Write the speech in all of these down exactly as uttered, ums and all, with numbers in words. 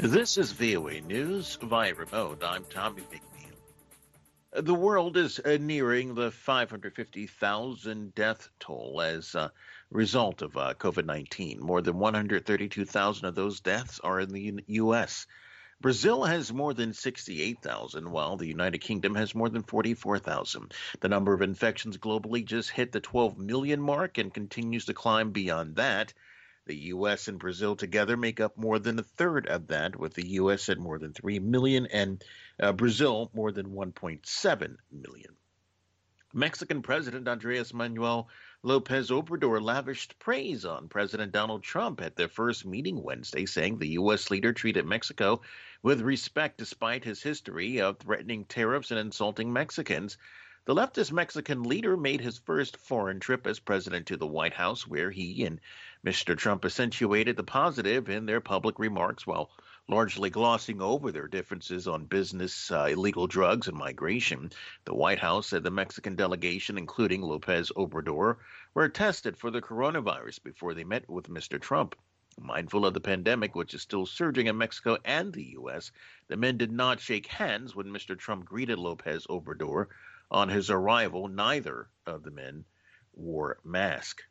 This is V O A News via remote. I'm Tommy McNeil. The world is uh, nearing the five hundred fifty thousand death toll as a result of uh, COVID nineteen. More than one hundred thirty-two thousand of those deaths are in the U S. Brazil has more than sixty-eight thousand, while the United Kingdom has more than forty-four thousand. The number of infections globally just hit the twelve million mark and continues to climb beyond that. The U S and Brazil together make up more than a third of that, with the U S at more than three million and uh, Brazil more than one point seven million. Mexican President Andres Manuel Lopez Obrador lavished praise on President Donald Trump at their first meeting Wednesday, saying the U S leader treated Mexico with respect despite his history of threatening tariffs and insulting Mexicans. The leftist Mexican leader made his first foreign trip as president to the White House, where he and Mister Trump accentuated the positive in their public remarks while largely glossing over their differences on business, uh, illegal drugs, and migration. The White House said the Mexican delegation, including Lopez Obrador, were tested for the coronavirus before they met with Mister Trump. Mindful of the pandemic, which is still surging in Mexico and the U S, the men did not shake hands when Mister Trump greeted Lopez Obrador. On his arrival, neither of the men wore masks.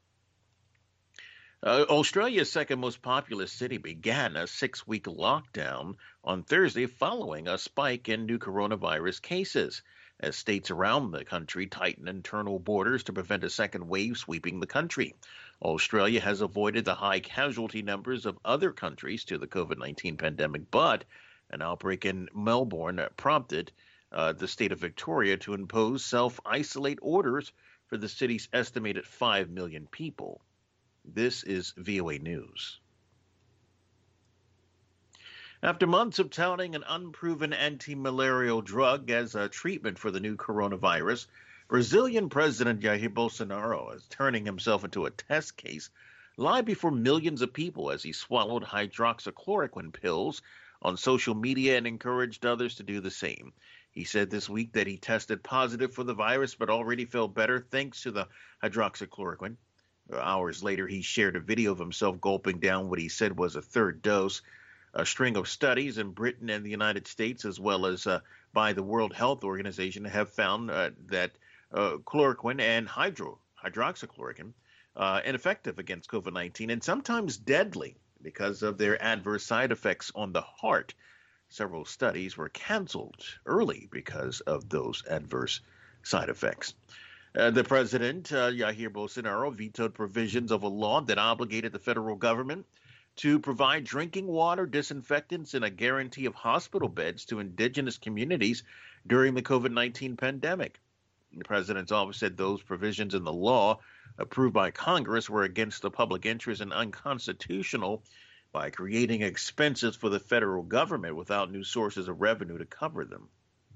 Uh, Australia's second most populous city began a six-week lockdown on Thursday following a spike in new coronavirus cases, as states around the country tighten internal borders to prevent a second wave sweeping the country. Australia has avoided the high casualty numbers of other countries to the COVID nineteen pandemic, but an outbreak in Melbourne prompted Uh, the state of Victoria to impose self-isolate orders for the city's estimated five million people. This is V O A News. After months of touting an unproven anti-malarial drug as a treatment for the new coronavirus, Brazilian President Jair Bolsonaro is turning himself into a test case, live before millions of people as he swallowed hydroxychloroquine pills on social media and encouraged others to do the same. He said this week that he tested positive for the virus but already felt better thanks to the hydroxychloroquine. Hours later, he shared a video of himself gulping down what he said was a third dose. A string of studies in Britain and the United States, as well as uh, by the World Health Organization, have found uh, that uh, chloroquine and hydro, hydroxychloroquine uh, ineffective against COVID nineteen and sometimes deadly because of their adverse side effects on the heart. Several studies were canceled early because of those adverse side effects. Uh, the president, uh, Jair Bolsonaro, vetoed provisions of a law that obligated the federal government to provide drinking water, disinfectants, and a guarantee of hospital beds to indigenous communities during the COVID nineteen pandemic. The president's office said those provisions in the law approved by Congress were against the public interest and unconstitutional by creating expenses for the federal government without new sources of revenue to cover them.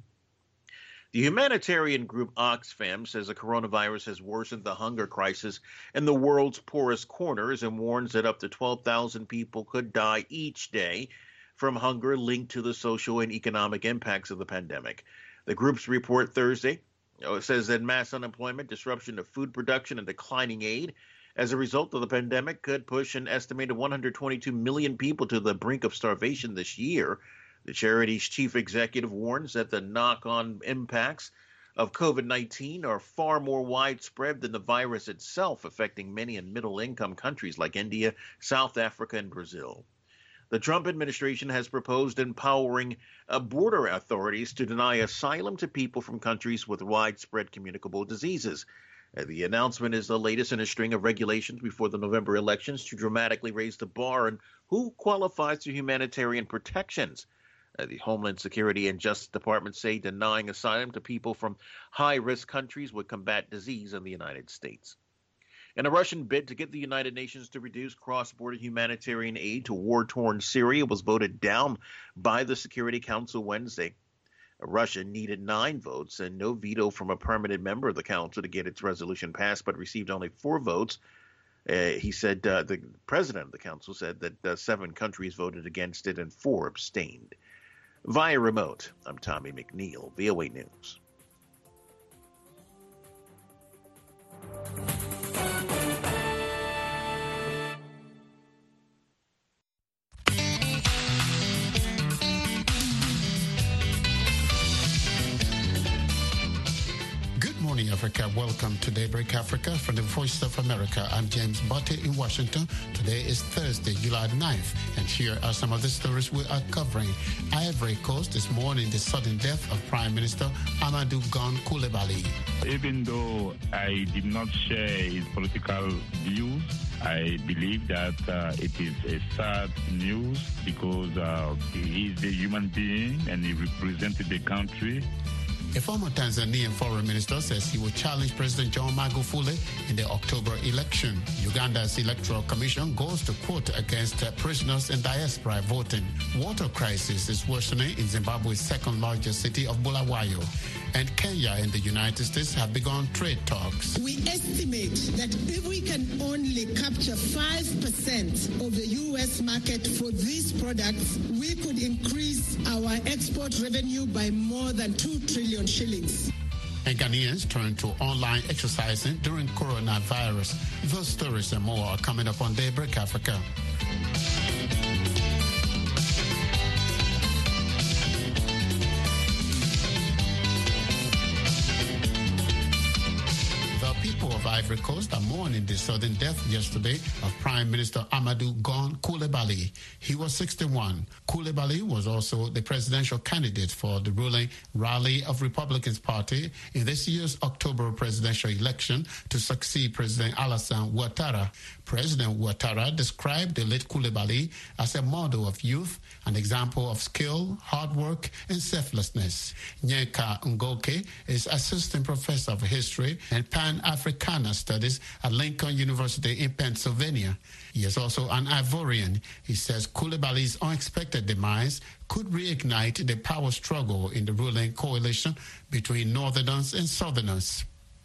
The humanitarian group Oxfam says the coronavirus has worsened the hunger crisis in the world's poorest corners and warns that up to twelve thousand people could die each day from hunger linked to the social and economic impacts of the pandemic. The group's report Thursday says that mass unemployment, disruption of food production, and declining aid as a result of the pandemic could push an estimated one hundred twenty-two million people to the brink of starvation this year. The charity's chief executive warns that the knock-on impacts of COVID nineteen are far more widespread than the virus itself, affecting many in middle-income countries like India, South Africa, and Brazil. The Trump administration has proposed empowering uh, border authorities to deny asylum to people from countries with widespread communicable diseases. Uh, the announcement is the latest in a string of regulations before the November elections to dramatically raise the bar on who qualifies for humanitarian protections. Uh, the Homeland Security and Justice Department say denying asylum to people from high-risk countries would combat disease in the United States. In a Russian bid to get the United Nations to reduce cross-border humanitarian aid to war-torn Syria was voted down by the Security Council Wednesday. Russia needed nine votes and no veto from a permanent member of the council to get its resolution passed, but received only four votes. Uh, he said uh, the president of the council said that uh, seven countries voted against it and four abstained. Via remote, I'm Tommy McNeil, V O A News. Africa. Welcome to Daybreak Africa from the Voice of America. I'm James Botte in Washington. Today is Thursday, July ninth, and here are some of the stories we are covering. Ivory Coast this morning, the sudden death of Prime Minister Amadou Gon Coulibaly. Even though I did not share his political views, I believe that uh, it is a sad news because uh, he is a human being and he represented the country. A former Tanzanian foreign minister says he will challenge President John Magufuli in the October election. Uganda's Electoral Commission goes to court against uh, prisoners in diaspora voting. Water crisis is worsening in Zimbabwe's second largest city of Bulawayo. And Kenya and the United States have begun trade talks. We estimate that if we can only capture five percent of the U S market for these products, we could increase our export revenue by more than two trillion shillings. And Ghanaians turn to online exercising during coronavirus. Those stories and more are coming up on Daybreak Africa. Of Ivory Coast are mourning the sudden death yesterday of Prime Minister Amadou Gon Coulibaly. He was sixty-one. Coulibaly was also the presidential candidate for the ruling Rally of Republicans Party in this year's October presidential election to succeed President Alassane Ouattara. President Ouattara described the late Coulibaly as a model of youth, an example of skill, hard work, and selflessness. Nyeka Ngoke is assistant professor of history and Pan-Africana studies at Lincoln University in Pennsylvania. He is also an Ivorian. He says Coulibaly's unexpected demise could reignite the power struggle in the ruling coalition between Northerners and Southerners.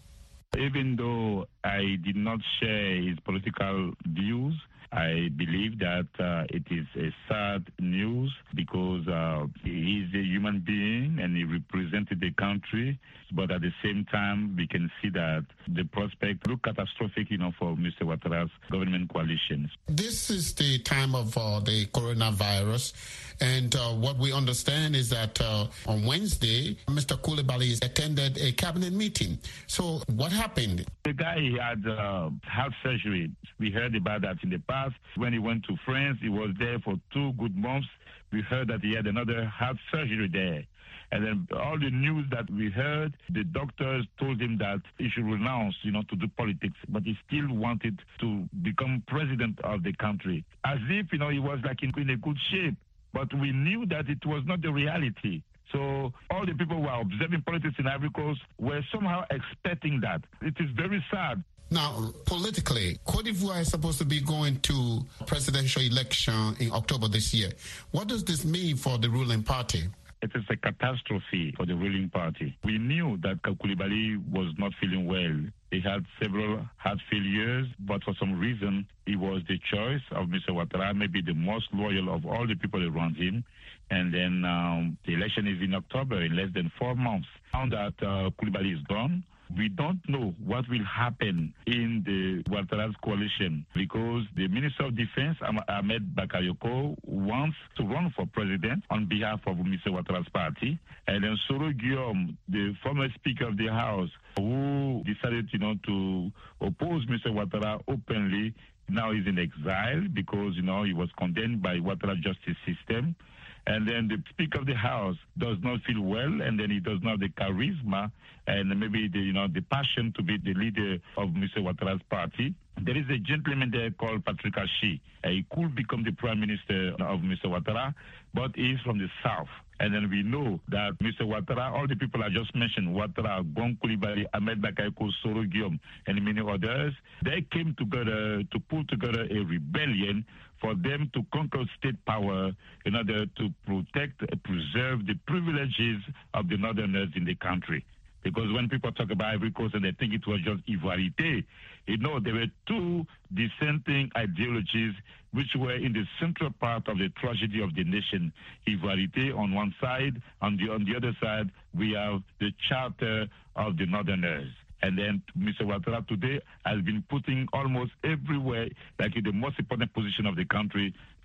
Even though I did not share his political views, I believe that uh, it is a sad news because uh, he is a human being and he represented the country. But at the same time, we can see that the prospect look catastrophic, you know, for Mister Ouattara's government coalition. This is the time of uh, the coronavirus. And uh, what we understand is that uh, on Wednesday, Mister Coulibaly attended a cabinet meeting. So what happened? The guy had uh, heart surgery. We heard about that in the past. When he went to France, he was there for two good months. We heard that he had another heart surgery there. And then all the news that we heard, the doctors told him that he should renounce, you know, to do politics, but he still wanted to become president of the country. As if, you know, he was like in, in a good shape. But we knew that it was not the reality. So all the people who are observing politics in Ivory Coast were somehow expecting that. It is very sad. Now, politically, Cote d'Ivoire is supposed to be going to presidential election in October this year. What does this mean for the ruling party? It is a catastrophe for the ruling party. We knew that Coulibaly was not feeling well. He had several heart failures, but for some reason, he was the choice of Mister Ouattara, maybe the most loyal of all the people around him. And then um, the election is in October, in less than four months. Now that uh, Coulibaly is gone, we don't know what will happen in the Ouattara's coalition because the Minister of Defense, Ahmed Bakayoko, wants to run for president on behalf of Mister Ouattara's party. And then Soro Guillaume, the former Speaker of the House, who decided, you know, to oppose Mister Ouattara openly, now is in exile because, you know, he was condemned by Ouattara justice system. And then the Speaker of the House does not feel well, and then he does not have the charisma and maybe the, you know, the passion to be the leader of Mister Ouattara's party. There is a gentleman there called Patrick Achi. Uh, he could become the prime minister of Mister Ouattara, but he is from the south. And then we know that Mister Ouattara, all the people I just mentioned, Ouattara, Gon Coulibaly, Ahmed Bakayoko, Soro Guillaume, and many others, they came together to put together a rebellion for them to conquer state power in order to protect and preserve the privileges of the northerners in the country. Because when people talk about Ivory Coast and they think it was just Ivoirité, you know, there were two dissenting ideologies which were in the central part of the tragedy of the nation. Ivoirité on one side, on the, on the other side, we have the Charter of the Northerners. And then Mister Ouattara today has been putting almost everywhere, like in the most important position of the country,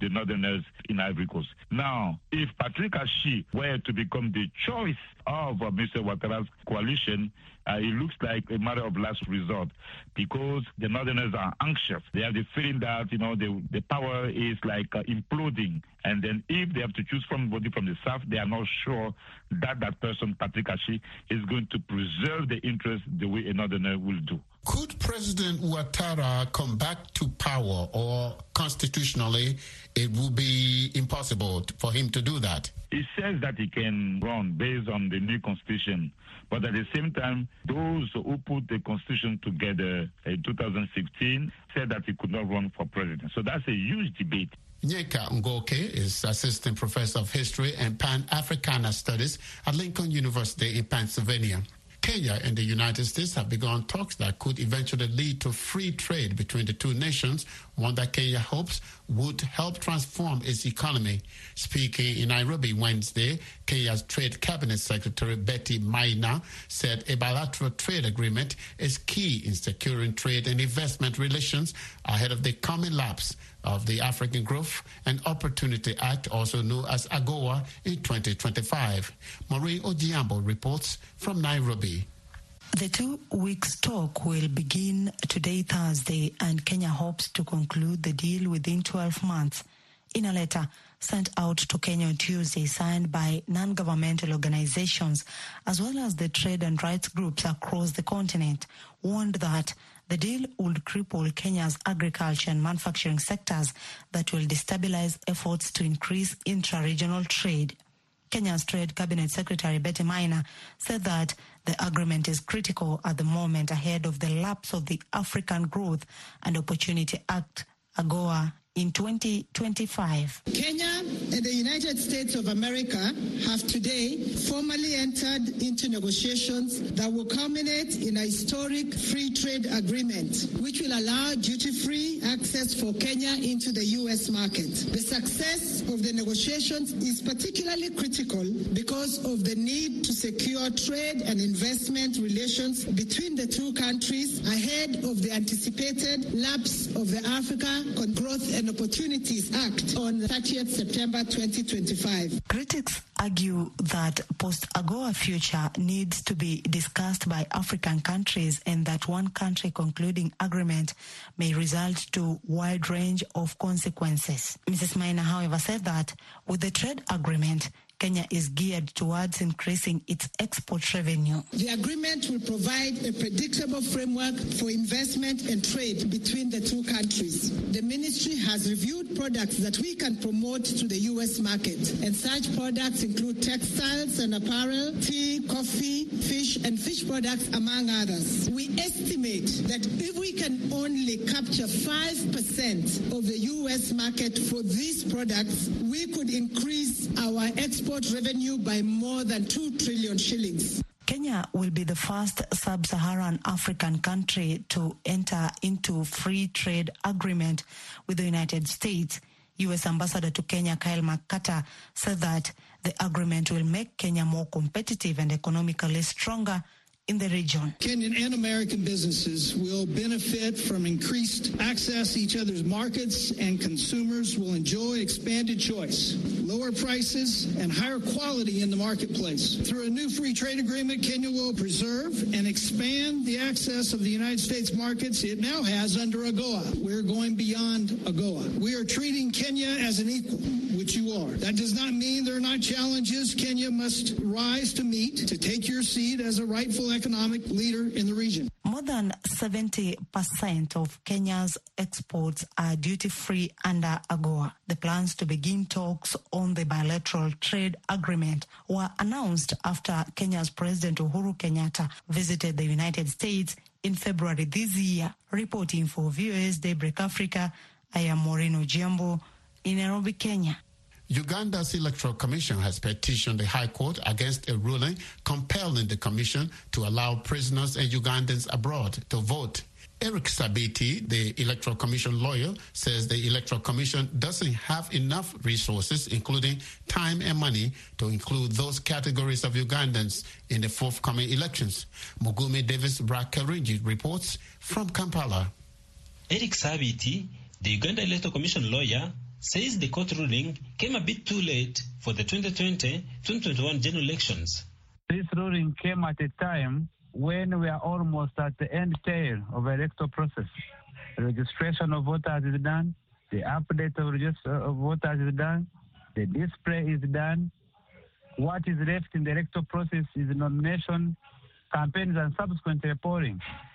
the Northerners in Ivory Coast. Now, if Patrick Ashi were to become the choice of uh, Mister Ouattara's coalition, uh, it looks like a matter of last resort because the Northerners are anxious. They have the feeling that, you know, the, the power is like uh, imploding. And then if they have to choose somebody from the South, they are not sure that that person, Patrick Ashi, is going to preserve the interest the way a Northerner will do. Could President Ouattara come back to power, or constitutionally it will be impossible for him to do that? He says that he can run based on the new constitution, but at the same time, those who put the constitution together in two thousand sixteen said that he could not run for president. So that's a huge debate. Nyeka Ngoke is Assistant Professor of History and Pan-Africana Studies at Lincoln University in Pennsylvania. Kenya and the United States have begun talks that could eventually lead to free trade between the two nations, one that Kenya hopes would help transform its economy. Speaking in Nairobi Wednesday, Kenya's Trade Cabinet Secretary Betty Maina said a bilateral trade agreement is key in securing trade and investment relations ahead of the coming lapse of the African Growth and Opportunity Act, also known as AGOA, in twenty twenty-five. Maureen Ojiambo reports from Nairobi. The two weeks talk will begin today, Thursday, and Kenya hopes to conclude the deal within twelve months. In a letter sent out to Kenya on Tuesday, signed by non-governmental organizations as well as the trade and rights groups across the continent, warned that the deal would cripple Kenya's agriculture and manufacturing sectors that will destabilize efforts to increase intra-regional trade. Kenya's Trade Cabinet Secretary Betty Maina said that the agreement is critical at the moment ahead of the lapse of the African Growth and Opportunity Act, AGOA, in twenty twenty-five. Kenya and the United States of America have today formally entered into negotiations that will culminate in a historic free trade agreement, which will allow duty-free access for Kenya into the U S market. The success of the negotiations is particularly critical because of the need to secure trade and investment relations between the two countries ahead of the anticipated lapse of the Africa Growth and Opportunities Act on thirtieth September twenty twenty-five. Critics argue that post-AGOA future needs to be discussed by African countries and that one country concluding agreement may result to wide range of consequences. Missus Maina, however, said that with the trade agreement, Kenya is geared towards increasing its export revenue. The agreement will provide a predictable framework for investment and trade between the two countries. The ministry has reviewed products that we can promote to the U S market, and such products include textiles and apparel, tea, coffee, fish, and fish products, among others. We estimate that if we can only capture five percent of the U S market for these products, we could increase our export revenue by more than two trillion shillings. Kenya will be the first sub-Saharan African country to enter into free trade agreement with the United States. U S Ambassador to Kenya, Kyle McCarter, said that the agreement will make Kenya more competitive and economically stronger in the region. Kenyan and American businesses will benefit from increased access to each other's markets, and consumers will enjoy expanded choice, lower prices, and higher quality in the marketplace. Through a new free trade agreement, Kenya will preserve and expand the access of the United States markets it now has under AGOA. We're going beyond AGOA. We are treating Kenya as an equal, which you are. That does not mean there are not challenges Kenya must rise to meet to take your seat as a rightful economic leader in the region. More than seventy percent of Kenya's exports are duty-free under AGOA. The plans to begin talks on the bilateral trade agreement were announced after Kenya's President Uhuru Kenyatta visited the United States in February this year. Reporting for V O A's Daybreak Africa, I am Maureen Ojiambo in Nairobi, Kenya. Uganda's Electoral Commission has petitioned the High Court against a ruling compelling the Commission to allow prisoners and Ugandans abroad to vote. Eric Sabiti, the Electoral Commission lawyer, says the Electoral Commission doesn't have enough resources, including time and money, to include those categories of Ugandans in the forthcoming elections. Mugume Davis Brakarinji reports from Kampala. Eric Sabiti, the Uganda Electoral Commission lawyer, says the court ruling came a bit too late for the twenty twenty to twenty twenty-one general elections. This ruling came at a time when we are almost at the end tail of the electoral process. The registration of voters is done, the update of register of voters is done, the display is done. What is left in the electoral process is nomination, campaigns, and subsequent polling.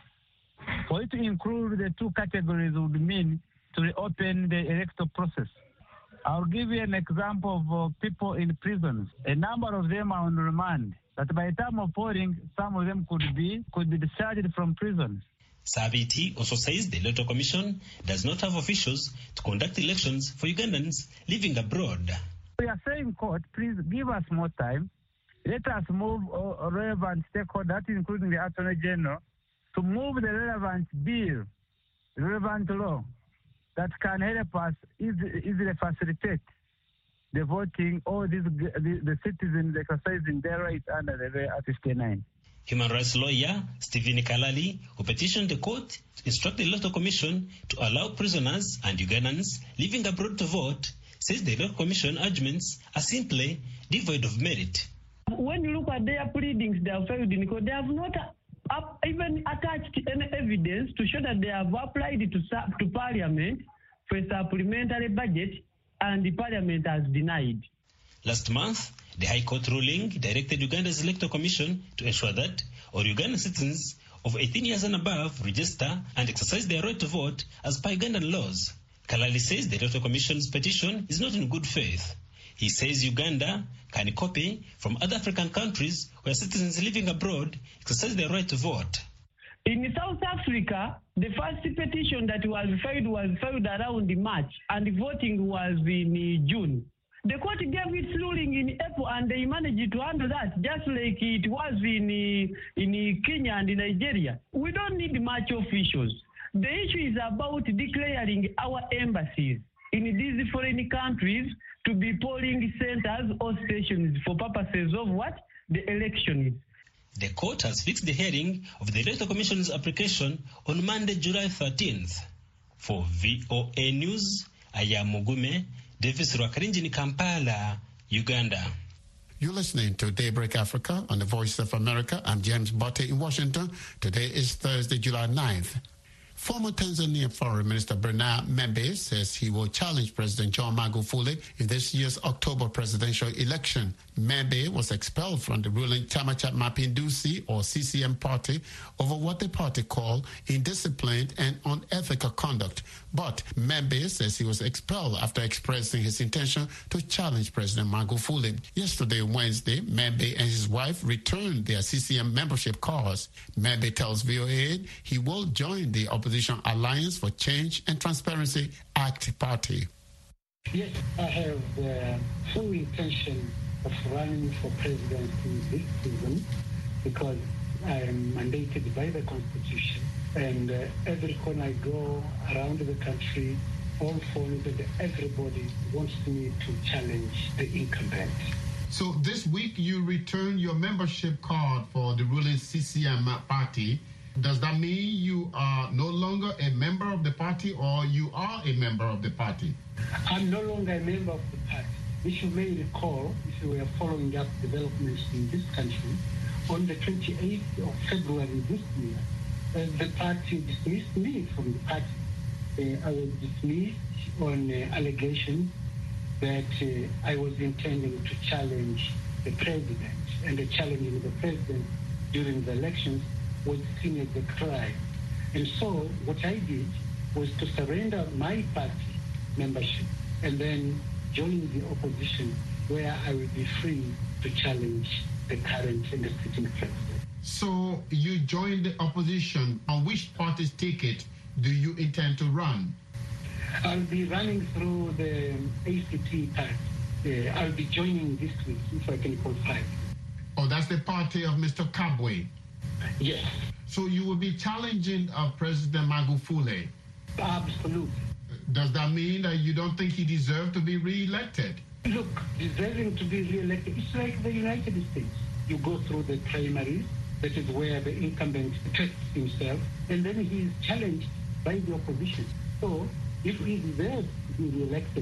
For it to include the two categories would mean to reopen the electoral process. I'll give you an example of uh, people in prisons. A number of them are on remand. That by the time of polling, some of them could be could be discharged from prison. Sabiti also says the Electoral Commission does not have officials to conduct elections for Ugandans living abroad. We are saying, court, please give us more time. Let us move uh, relevant stakeholders, including the Attorney General, to move the relevant bill, relevant law that can help us easily, easily facilitate the voting or this, the, the citizens exercising their rights under the law at fifty-nine. Human rights lawyer Stephen Kalali, who petitioned the court to instruct the Electoral Commission to allow prisoners and Ugandans living abroad to vote, says the Electoral Commission arguments are simply devoid of merit. When you look at their pleadings, they have failed in court. They have not up, even attached any evidence to show that they have applied to, to Parliament for a supplementary budget, and the Parliament has denied. Last month, the High Court ruling directed Uganda's Electoral Commission to ensure that all Ugandan citizens of eighteen years and above register and exercise their right to vote as per Ugandan laws. Kalali says the Electoral Commission's petition is not in good faith. He says Uganda can copy from other African countries where citizens living abroad exercise their right to vote. In South Africa, the first petition that was filed was filed around March, and the voting was in June. The court gave its ruling in April, and they managed to handle that, just like it was in, in Kenya and in Nigeria. We don't need much officials. The issue is about declaring our embassies in these foreign countries to be polling centers or stations for purposes of what? The elections. The court has fixed the hearing of the Electoral Commission's application on Monday, July thirteenth. For V O A News, I am Mugume, Davis Rwakarinji in Kampala, Uganda. You're listening to Daybreak Africa on the Voice of America. I'm James Botte in Washington. Today is Thursday, July ninth. Former Tanzania Foreign Minister Bernard Membe says he will challenge President John Magufuli in this year's October presidential election. Membe was expelled from the ruling Chama cha Mapinduzi, or C C M party, over what the party called indisciplined and unethical conduct. But Membe says he was expelled after expressing his intention to challenge President Magufuli. Yesterday, Wednesday, Membe and his wife returned their C C M membership cards. Membe tells V O A he will join the Opposition Alliance for Change and Transparency ACT party. Yes, I have the full intention of running for president in this season because I am mandated by the Constitution. And uh, every corner I go around the country, all phones, everybody wants me to challenge the incumbent. So this week you return your membership card for the ruling C C M party. Does that mean you are no longer a member of the party, or you are a member of the party? I'm no longer a member of the party. If you may recall, if you were following up developments in this country, on the twenty-eighth of February this year, uh, the party dismissed me from the party. Uh, I was dismissed on uh, allegations that uh, I was intending to challenge the president, and the challenging the president during the elections was seen as a crime. And so what I did was to surrender my party membership and then join the opposition, where I will be free to challenge the current and the sitting president. So you joined the opposition. On which party's ticket do you intend to run? I'll be running through the A C T party. Uh, I'll be joining this week, if I can qualify. Oh, that's the party of Mister Kabwe? Yes. So you will be challenging uh, President Magufuli? Absolutely. Does that mean that you don't think he deserves to be re-elected? Look, deserving to be re-elected, it's like the United States. You go through the primaries, that is where the incumbent tests himself, and then he is challenged by the opposition. So if he deserves to be re-elected,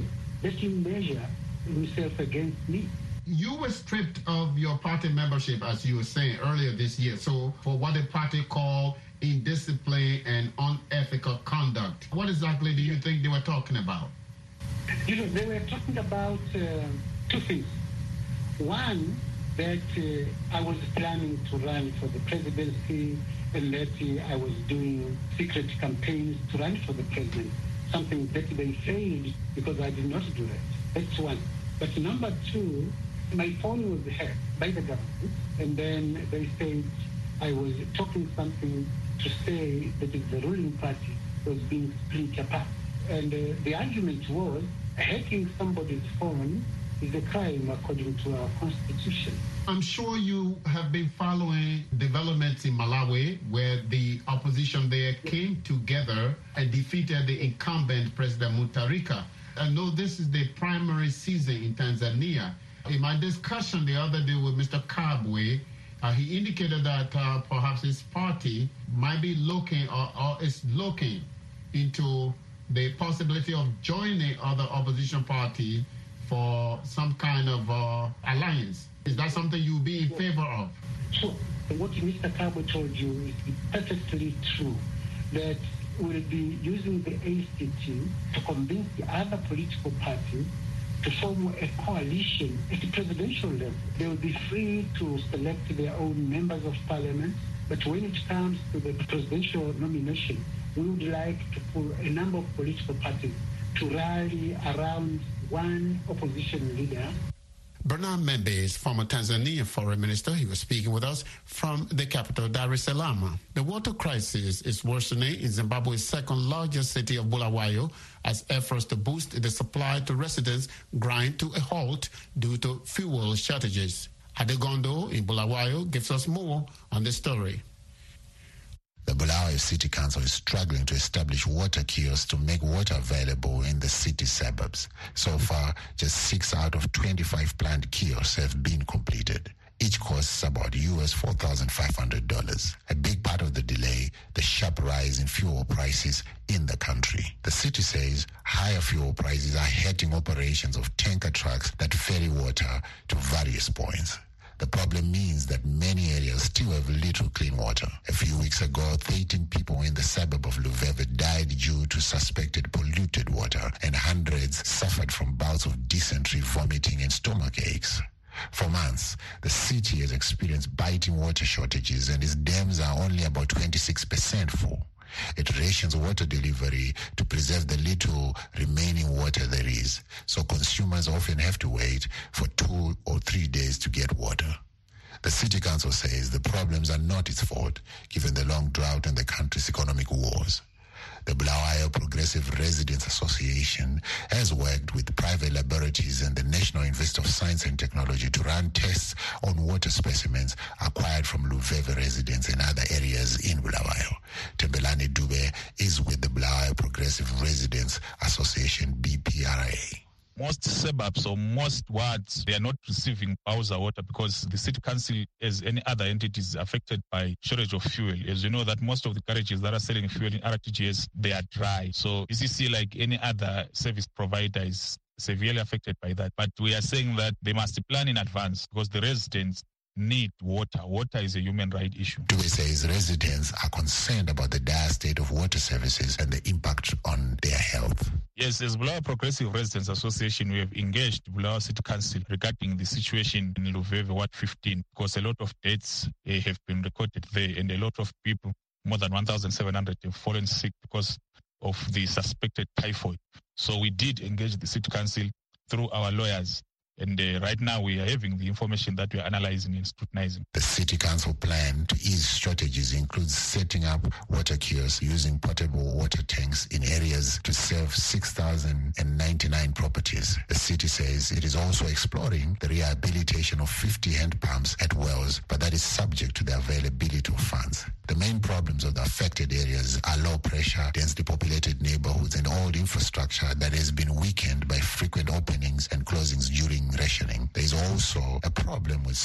let him measure himself against me. You were stripped of your party membership, as you were saying earlier this year, so for what the party called indiscipline and unethical conduct. What exactly do you think they were talking about? You know, they were talking about uh, two things. One, that uh, I was planning to run for the presidency and that uh, I was doing secret campaigns to run for the president, something that they failed because I did not do that. That's one. But number two, my phone was hacked by the government, and then they said I was talking something to say that the ruling party was being split apart. And uh, the argument was hacking somebody's phone is a crime according to our constitution. I'm sure you have been following developments in Malawi, where the opposition there came together and defeated the incumbent President Mutharika. I know this is the primary season in Tanzania. In my discussion the other day with Mister Kabwe, uh, he indicated that uh, perhaps his party might be looking or, or is looking into the possibility of joining other opposition party for some kind of uh, alliance. Is that something you'll be in favor of? Sure. What Mister Kabwe told you is perfectly true, that we'll be using the A C T to convince the other political parties to form a coalition at the presidential level. They will be free to select their own members of parliament, but when it comes to the presidential nomination, we would like to pull a number of political parties to rally around one opposition leader. Bernard Membe is former Tanzanian foreign minister. He was speaking with us from the capital, Dar es Salaam. The water crisis is worsening in Zimbabwe's second largest city of Bulawayo as efforts to boost the supply to residents grind to a halt due to fuel shortages. Adegondo in Bulawayo gives us more on the story. The Bulawayo City Council is struggling to establish water kiosks to make water available in the city suburbs. So far, just six out of twenty-five planned kiosks have been completed. Each costs about U S four thousand five hundred dollars. A big part of the delay, the sharp rise in fuel prices in the country. The city says higher fuel prices are hurting operations of tanker trucks that ferry water to various points. The problem means that many areas still have little clean water. A few weeks ago, thirteen people in the suburb of Luveve died due to suspected polluted water, and hundreds suffered from bouts of dysentery, vomiting, and stomach aches. For months, the city has experienced biting water shortages, and its dams are only about twenty-six percent full. It rations water delivery to preserve the little remaining water there is, so consumers often have to wait for two or three days to get water. The city council says the problems are not its fault, given the long drought and the country's economic woes. The Bulawayo Progressive Residents Association has worked with private laboratories and the National Institute of Science and Technology to run tests on water specimens acquired from Luveve residents and other areas in Bulawayo. Tembelani Dube is with the Bulawayo Progressive Residents Association, B P R A. Most suburbs or most wards, they are not receiving Bowser water because the city council, as any other entity, is affected by shortage of fuel. As you know that most of the garages that are selling fuel in R T G S, they are dry. So E C C, like any other service provider, is severely affected by that. But we are saying that they must plan in advance because the residents need water. Water is a human right issue. Dube says residents are concerned about the dire state of water services and the impact on their health. Yes, as Bulawayo Progressive Residents Association, we have engaged Bulawayo City Council regarding the situation in Luveve Ward fifteen because a lot of deaths uh, have been recorded there and a lot of people, more than one thousand seven hundred, have fallen sick because of the suspected typhoid. So we did engage the City Council through our lawyers. And uh, right now we are having the information that we are analyzing and scrutinizing. The City Council plan to ease shortages includes setting up water kiosks using portable water tanks in areas to serve six thousand ninety-nine properties. The city says it is also exploring the rehabilitation of fifty hand pumps at wells, but that is subject to the availability of funds. The main problems of the affected areas are low pressure, densely populated neighborhoods, and old infrastructure that has been weakened by frequent openings and closings during rationing. There is also a problem with social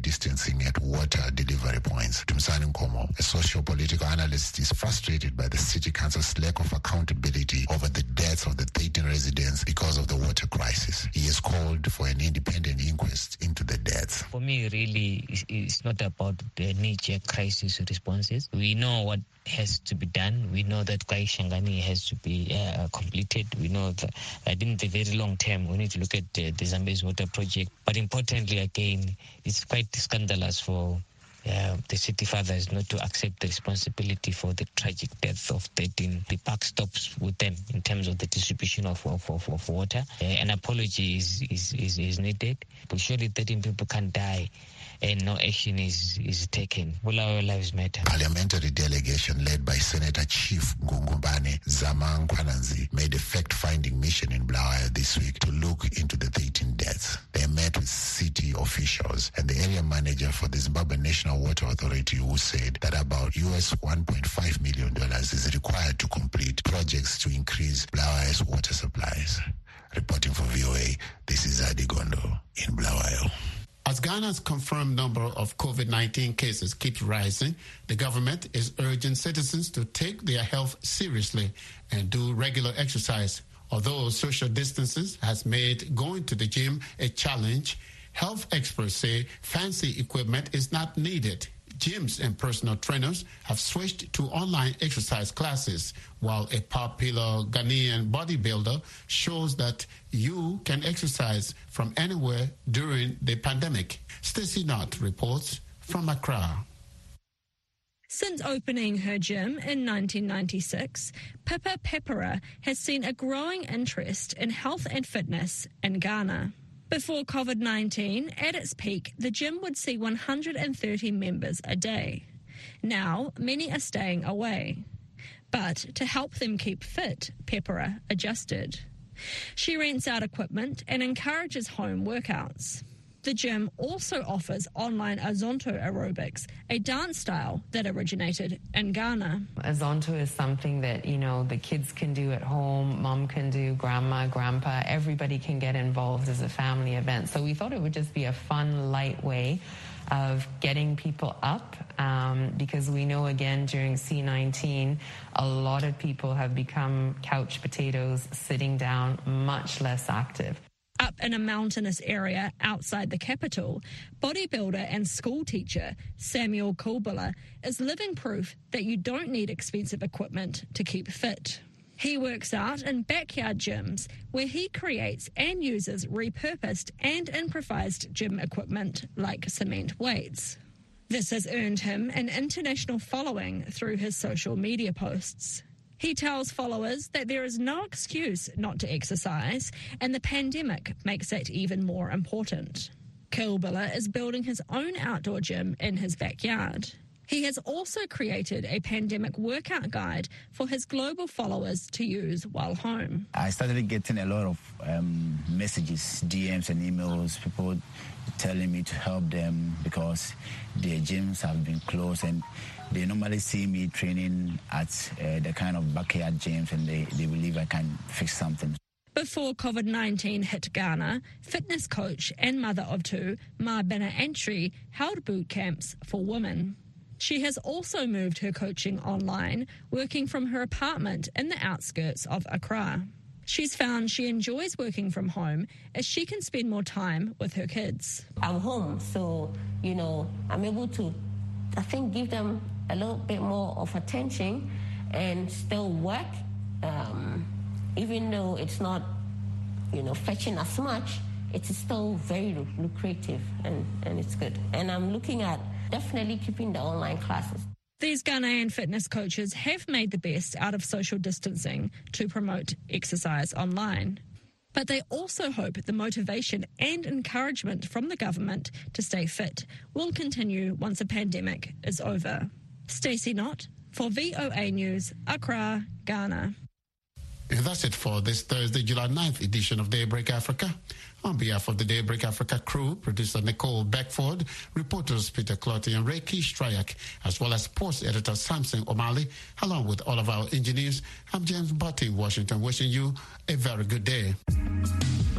distancing at water delivery points. Tumsani Nkomo, a socio-political analyst, is frustrated by the city council's lack of accountability over the deaths of the thirteen residents because of the water crisis. He has called for an independent inquest into the deaths. For me, really, it's not about the knee-jerk crisis responses. We know what has to be done. We know that Kaishangani has to be uh, completed. We know that, that in the very long term, we need to look at uh, the Zambezi Water Project. But importantly, again, it's quite scandalous for Uh, the city fathers not to accept the responsibility for the tragic death of thirteen. The buck stops with them in terms of the distribution of of, of, of water. Uh, an apology is, is, is, is needed. But surely thirteen people can't die and no action is, is taken. All our lives matter. Parliamentary delegation led by Senator Chief Ngugumbane Zamang Kwananzi made a fact-finding mission in Bulawayo this week to look into the thirteen deaths. They met with city officials and the area manager for the Zimbabwe National Water Authority, who said that about U S one point five million dollars is required to complete projects to increase Bulawayo's water supplies. Reporting for V O A, this is Adi Gondo in Bulawayo. As Ghana's confirmed number of COVID nineteen cases keeps rising, the government is urging citizens to take their health seriously and do regular exercise. Although social distancing has made going to the gym a challenge, health experts say fancy equipment is not needed. Gyms and personal trainers have switched to online exercise classes, while a popular Ghanaian bodybuilder shows that you can exercise from anywhere during the pandemic. Stacey Knott reports from Accra. Since opening her gym in nineteen ninety-six, Pippa Pepera has seen a growing interest in health and fitness in Ghana. Before COVID nineteen, at its peak, the gym would see one hundred thirty members a day. Now, many are staying away. But to help them keep fit, Pepera adjusted. She rents out equipment and encourages home workouts. The gym also offers online Azonto aerobics, a dance style that originated in Ghana. Azonto is something that, you know, the kids can do at home, mom can do, grandma, grandpa, everybody can get involved as a family event. So we thought it would just be a fun, light way of getting people up um, because we know, again, during C nineteen, a lot of people have become couch potatoes, sitting down, much less active. Up in a mountainous area outside the capital, bodybuilder and school teacher Samuel Kulbula is living proof that you don't need expensive equipment to keep fit. He works out in backyard gyms where he creates and uses repurposed and improvised gym equipment like cement weights. This has earned him an international following through his social media posts. He tells followers that there is no excuse not to exercise, and the pandemic makes that even more important. Kulbula is building his own outdoor gym in his backyard. He has also created a pandemic workout guide for his global followers to use while home. I started getting a lot of um, messages, D Ms and emails, people telling me to help them because their gyms have been closed and they normally see me training at uh, the kind of backyard gyms and they, they believe I can fix something. Before COVID nineteen hit Ghana, fitness coach and mother of two, Ma Bena Antri, held boot camps for women. She has also moved her coaching online, working from her apartment in the outskirts of Accra. She's found she enjoys working from home as she can spend more time with her kids. I'm home, so, you know, I'm able to, I think, give them a little bit more of attention and still work, um, even though it's not, you know, fetching as much, it is still very lucrative and, and it's good. And I'm looking at definitely keeping the online classes. These Ghanaian fitness coaches have made the best out of social distancing to promote exercise online. But they also hope the motivation and encouragement from the government to stay fit will continue once the pandemic is over. Stacey Knott for V O A News, Accra, Ghana. And that's it for this Thursday, July ninth edition of Daybreak Africa. On behalf of the Daybreak Africa crew, producer Nicole Beckford, reporters Peter Clotty and Ray Kishtrayak, as well as sports editor Samson O'Malley, along with all of our engineers, I'm James Butty in Washington, wishing you a very good day.